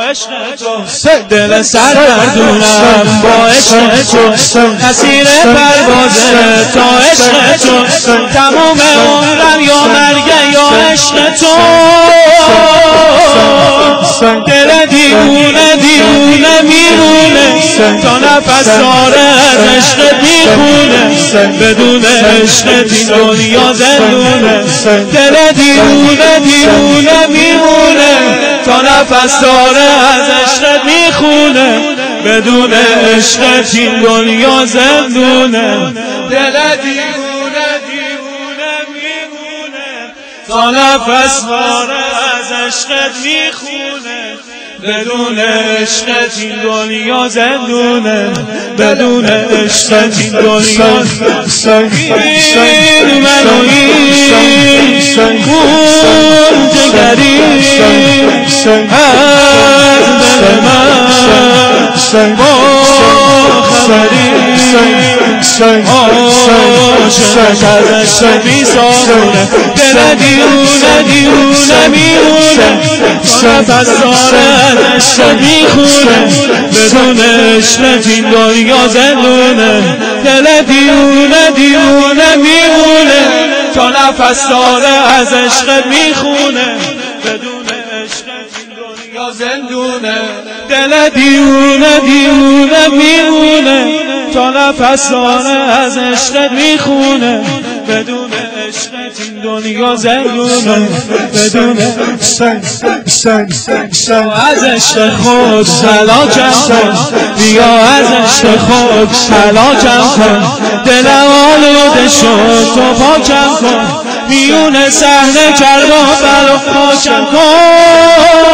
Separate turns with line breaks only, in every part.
عشق تو، دل سرگردونم با عشق تو، اسیر پرواز تا عشق تو، تمام عمرم یا مرگ یا عشق تو، دل دیوونه دیوونه میمونه تا نفس داره از عشق میخونه، بدون عشق این دنیا زندونه، دل دیوونه دیوونه میمونه تا نفس داره از عشق میخونه، بدون عشق این دنیا زندونه، دل دیوونه دیوونه میمونه تا نفس داره از عشق میخونه، بدون عشق این دنیا زندونه، بدون عشق این دنیا این منو این خون جگری از دل من با خبری عاشق از عشق میسامونه، دل دیوونه دیوونه میمونه تا نفس داره از عشق میخونه، بدون عشق این دنیا زندونه، دل دیوونه دیوونه میمونه تا نفس داره از عشق میخونه، بدون عشق این دنیا زندونه، دل دیوونه دیوونه میمونه تا نفس داره از عشق میخونه، بدون عشق این دنیا زندونه، بدون از عشق خود هلاکم کن، بیا از عشق خود هلاکم کن، دلم آلوده شد تو پاکم کن، میون صحنه کربلا پاکم کن،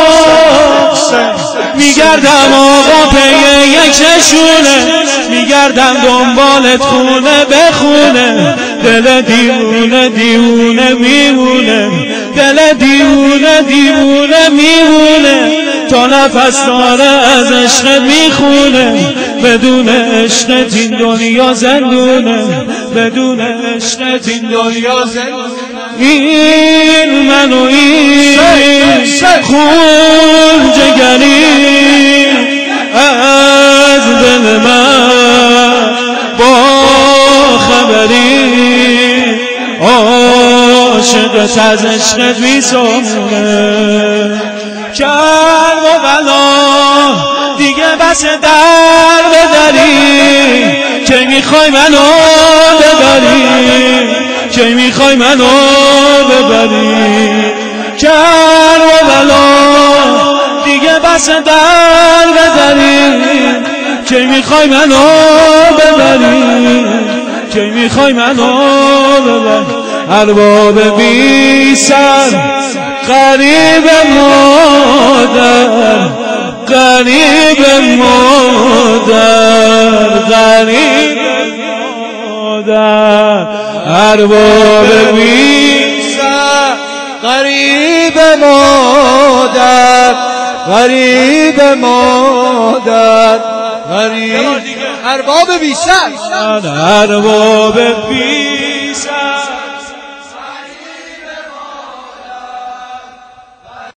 میگردم آقا پی یک نشونه، میگردم دنبالت خونه به خونه، دل دیوونه دیوونه میمونه، دل دیوونه دیوونه میمونه تا نفس داره از عشق میخونه، بدون عشق این دنیا زندونه، بدون عشق این دنیا زندونه، این منو این خون جگری از دل من با خبری عاشقت از عشقت میسامونه، کرب و بلا دیگه بس در بدری، که میخوای منو ببری، که میخوای منو ببری، کرب و بلا دیگه بس در بدری، که میخوای منو ببری، که میخوای منو ببری، ارباب بی سر غریب مادر، غریب مادر، غریب مادر، ارباب بی سر غریب مادر، غریب مادر، غریب ارباب بی سر، ارباب بی سر